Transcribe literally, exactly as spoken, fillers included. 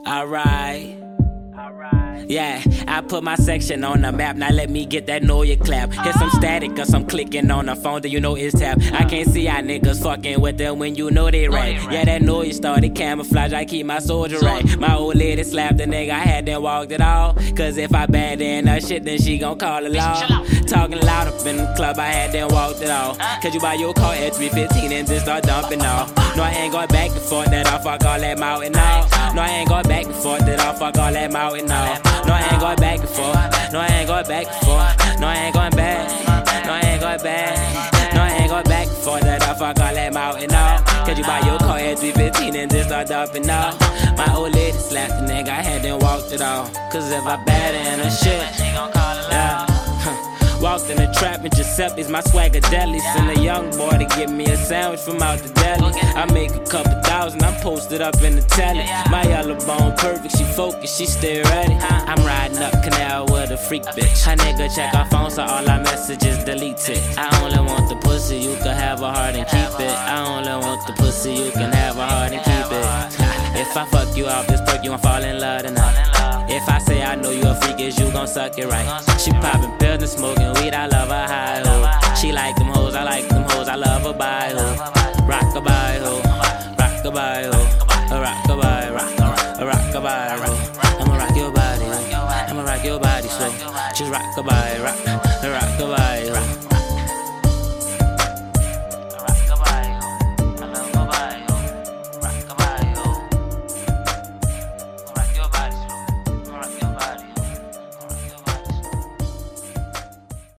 Alright. Yeah, I put my section on the map, now let me get that know you clap. Hear some static or some clicking on the phone, do you know it's tap? I can't see how niggas fucking with them when you know they right. Yeah, that noise started camouflage, I keep my soldier right. My old lady slapped the nigga, I had them walked it off. Cause if I bad in her shit, then she gon' call the law. Talking loud up in the club, I had them walked it off. Cause you buy your car at three fifteen and just start dumping off. No, I ain't going back and forth, that off, fuck all that mountain off. No, I ain't going back and forth, that off, fuck all that mountain off. No, I ain't going back and forth. No, I ain't going back and forth. No, I ain't going back. No, I ain't going back. No, I ain't going back and forth. That I fuck all that mountain off. Cause you buy your car at three fifteen and just start dumping off. My old lady slapped the nigga, I had them walked it off. Cause if I bad in her shit, yeah. Walked in the trap and Giuseppe's my swagger delis. And a young boy to get me a sandwich from out the deli. I make a couple thousand, I'm posted up in the telly. My yellow bone perfect, she focused, she stay ready. I'm riding up canal with a freak bitch. A nigga check our phone so all our messages delete it. I only want the pussy, you can have a heart and keep it. I only want the pussy, you can have a heart and keep it. If I fuck you off this perk, you gon' fall in love tonight. If I say I know you a freak, is you gon' suck it right. She poppin' pills and smoking weed, I love her high ho. She like them hoes, I like them hoes, I love her by ho. Rock-a-bye ho, rock-a-bye ho, rock-a-bye, rock, rock-a-bye ho. I'ma rock your body, I'ma rock your body slow. Just rock-a-bye, rock.